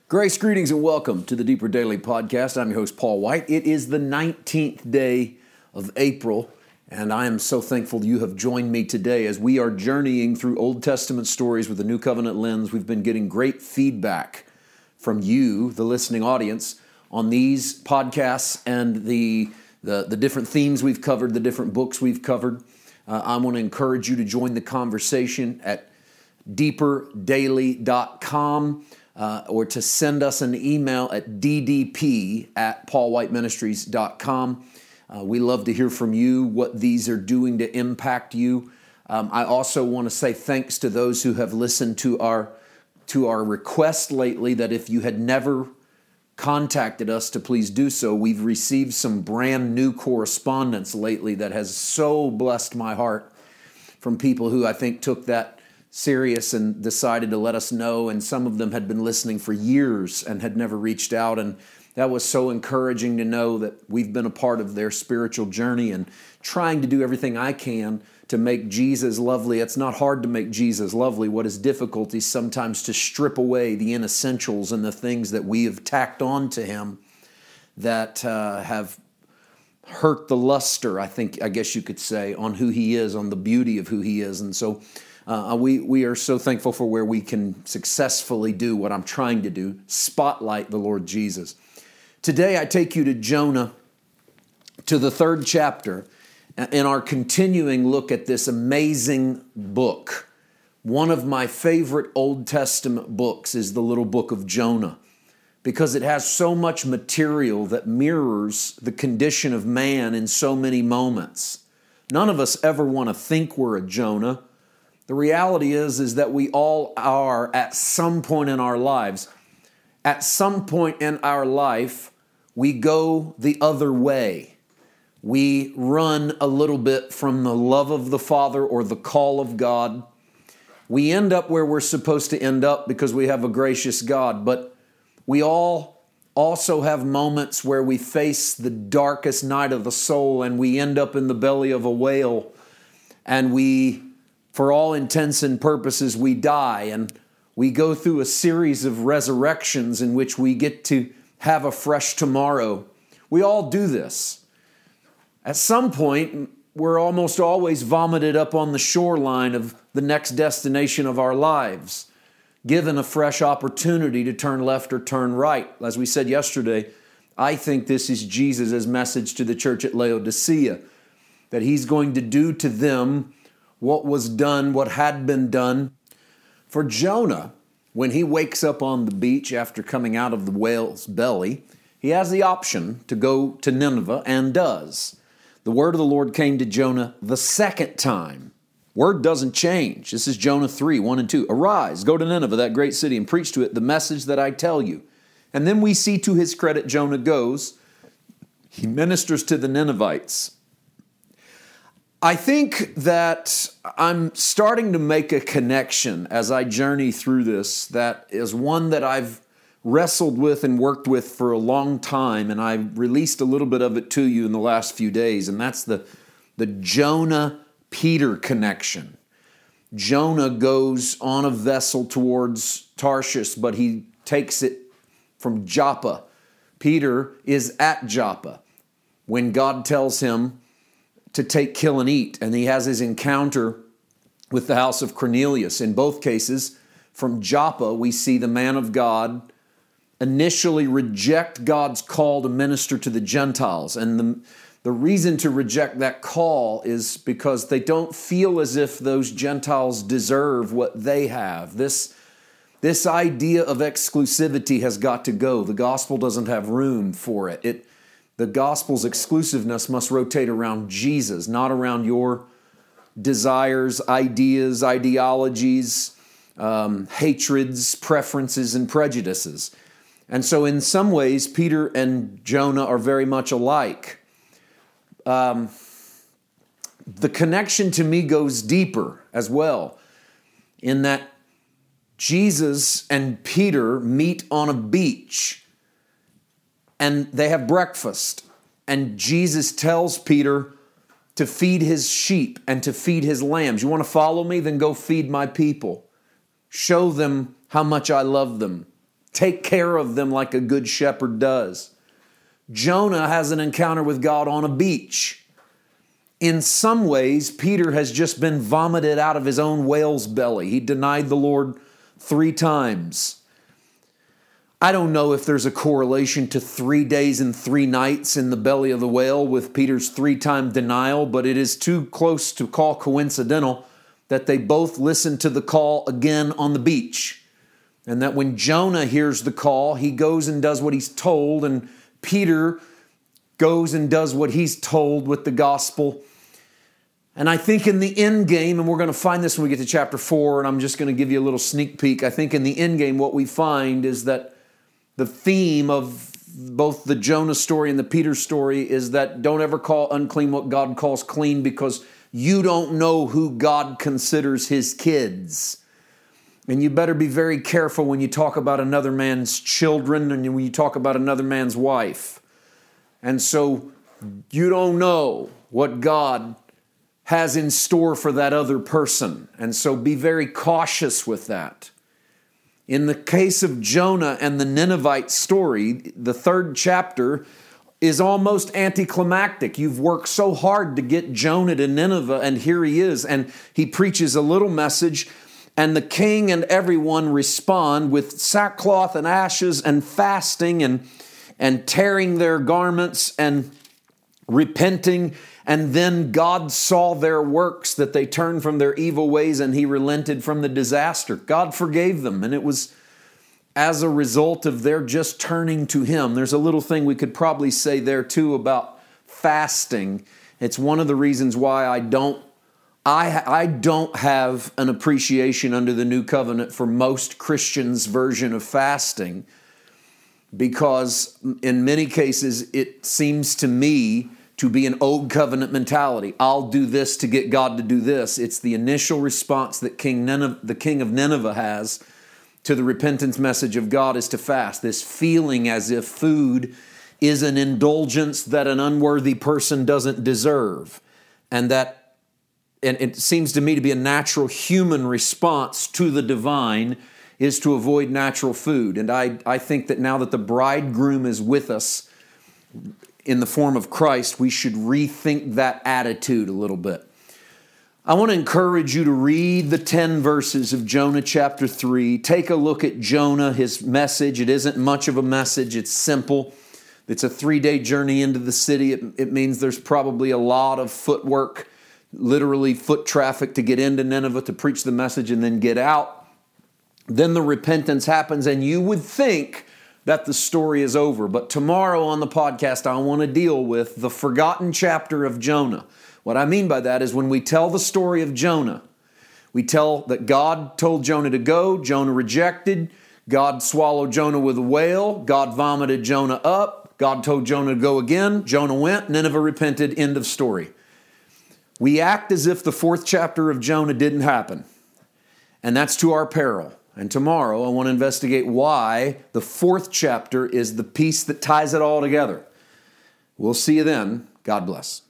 Grace, greetings, and welcome to the Deeper Daily Podcast. I'm your host, Paul White. It is the 19th day of April, and I am so thankful you have joined me today as we are journeying through Old Testament stories with a New Covenant lens. We've been getting great feedback from you, the listening audience, on these podcasts and the different themes we've covered, the different books we've covered. I want to encourage you to join the conversation at deeperdaily.com. Or to send us an email at ddp@paulwhiteministries.com. We love to hear from you, what these are doing to impact you. I also want to say thanks to those who have listened to our request lately that if you had never contacted us to please do so. We've received some brand new correspondence lately that has so blessed my heart from people who I think took that serious and decided to let us know, and some of them had been listening for years and had never reached out, and that was so encouraging to know that we've been a part of their spiritual journey and trying to do everything I can to make Jesus lovely. It's not hard to make Jesus lovely. What is difficult is sometimes to strip away the inessentials and the things that we have tacked on to him that have hurt the luster, I guess you could say, on who he is, on the beauty of who he is. And so we are so thankful for where we can successfully do what I'm trying to do, spotlight the Lord Jesus. Today I take you to Jonah, to the 3rd chapter, in our continuing look at this amazing book. One of my favorite Old Testament books is the little book of Jonah, because it has so much material that mirrors the condition of man in so many moments. None of us ever want to think we're a Jonah. The reality is that we all are at some point in our lives. At some point in our life, we go the other way. We run a little bit from the love of the Father or the call of God. We end up where we're supposed to end up because we have a gracious God, but we all also have moments where we face the darkest night of the soul and we end up in the belly of a whale, and for all intents and purposes, we die, and we go through a series of resurrections in which we get to have a fresh tomorrow. We all do this. At some point, we're almost always vomited up on the shoreline of the next destination of our lives, given a fresh opportunity to turn left or turn right. As we said yesterday, I think this is Jesus' message to the church at Laodicea, that he's going to do to them what was done, what had been done. For Jonah, when he wakes up on the beach after coming out of the whale's belly, he has the option to go to Nineveh, and does. The word of the Lord came to Jonah the second time. Word doesn't change. This is Jonah 3, 1 and 2. Arise, go to Nineveh, that great city, and preach to it the message that I tell you. And then we see, to his credit, Jonah goes. He ministers to the Ninevites. I think that I'm starting to make a connection as I journey through this that is one that I've wrestled with and worked with for a long time, and I've released a little bit of it to you in the last few days, and that's the Jonah-Peter connection. Jonah goes on a vessel towards Tarshish, but he takes it from Joppa. Peter is at Joppa when God tells him to take, kill, and eat. And he has his encounter with the house of Cornelius. In both cases, from Joppa, we see the man of God initially reject God's call to minister to the Gentiles. And the reason to reject that call is because they don't feel as if those Gentiles deserve what they have. This idea of exclusivity has got to go. The gospel doesn't have room for it. The gospel's exclusiveness must rotate around Jesus, not around your desires, ideas, ideologies, hatreds, preferences, and prejudices. And so in some ways, Peter and Jonah are very much alike. The connection to me goes deeper as well, in that Jesus and Peter meet on a beach, and they have breakfast, and Jesus tells Peter to feed his sheep and to feed his lambs. You want to follow me? Then go feed my people. Show them how much I love them. take care of them like a good shepherd does. Jonah has an encounter with God on a beach. In some ways, Peter has just been vomited out of his own whale's belly. He denied the Lord 3 times. I don't know if there's a correlation to 3 days and 3 nights in the belly of the whale with Peter's 3-time denial, but it is too close to call coincidental that they both listened to the call again on the beach. And that when Jonah hears the call, he goes and does what he's told, and Peter goes and does what he's told with the gospel. And I think in the end game, and we're going to find this when we get to chapter 4, and I'm just going to give you a little sneak peek. I think in the end game, what we find is that the theme of both the Jonah story and the Peter story is that don't ever call unclean what God calls clean, because you don't know who God considers his kids. And you better be very careful when you talk about another man's children and when you talk about another man's wife. And so you don't know what God has in store for that other person. And so be very cautious with that. In the case of Jonah and the Ninevite story, the 3rd chapter is almost anticlimactic. You've worked so hard to get Jonah to Nineveh, and here he is, and he preaches a little message, and the king and everyone respond with sackcloth and ashes and fasting and tearing their garments and repenting. And then God saw their works, that they turned from their evil ways, and he relented from the disaster. God forgave them, and it was as a result of their just turning to him. There's a little thing we could probably say there too about fasting. It's one of the reasons why I don't have an appreciation under the new covenant for most Christians' version of fasting, because in many cases it seems to me to be an old covenant mentality. I'll do this to get God to do this. It's the initial response that the king of Nineveh has to the repentance message of God is to fast. This feeling as if food is an indulgence that an unworthy person doesn't deserve. And it seems to me to be a natural human response to the divine is to avoid natural food. And I think that now that the bridegroom is with us in the form of Christ, we should rethink that attitude a little bit. I want to encourage you to read the 10 verses of Jonah chapter 3. Take a look at Jonah, his message. It isn't much of a message. It's simple. It's a 3-day journey into the city. It means there's probably a lot of footwork, literally foot traffic to get into Nineveh to preach the message and then get out. Then the repentance happens, and you would think that the story is over. But tomorrow on the podcast, I want to deal with the forgotten chapter of Jonah. What I mean by that is when we tell the story of Jonah, we tell that God told Jonah to go, Jonah rejected, God swallowed Jonah with a whale, God vomited Jonah up, God told Jonah to go again, Jonah went, Nineveh repented, end of story. We act as if the 4th chapter of Jonah didn't happen, and that's to our peril. And tomorrow I want to investigate why the 4th chapter is the piece that ties it all together. We'll see you then. God bless.